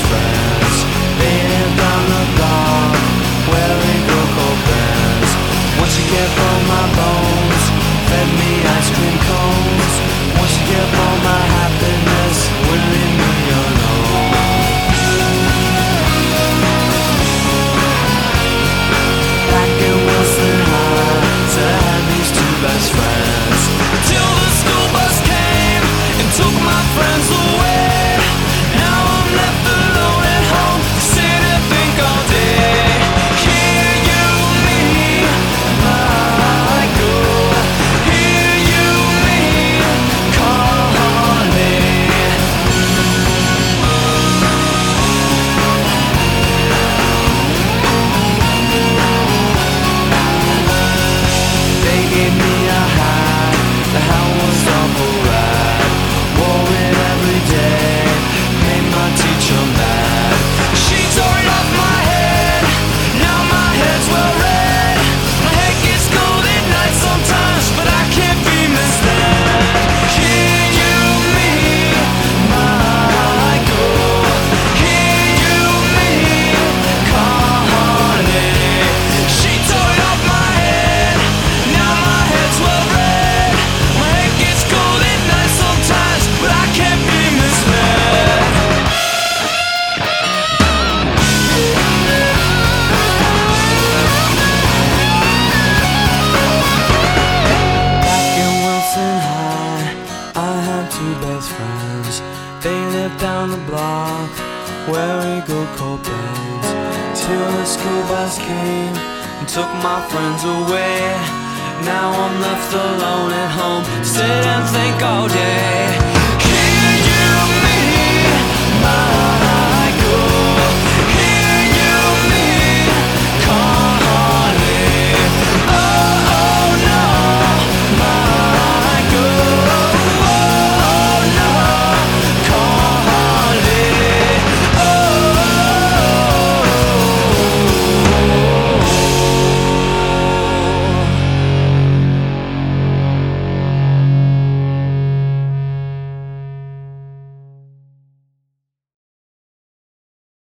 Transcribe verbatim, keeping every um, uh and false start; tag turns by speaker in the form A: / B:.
A: friends. They live down the block where we go cold bands. Once you get all my bones, fed me ice cream cones. Once you get all my happiness, will leave me alone. Back in Wilson High, said I had these two best friends. Till the school bus came and took my friends away. Now I'm left alone at home, sit and think all day. Hear you, me, my girl. Hear you, me, calling. They gave me a high, the hell was awful rad. Wore it every day, made my teacher mad. She tore it off my head, now my head's well red. My head gets cold at night sometimes, but I can't be misled. Hear you, me, my girl. Hear you, me, calling. She tore it off my head, now my head's well red. My head gets cold at night sometimes, but I can't be misled. Back in Wilson High, I had two best friends. They lived down the block where we go cold bands. Till the school bus came and took my friends away. Now I'm left alone at home, sit and think all day.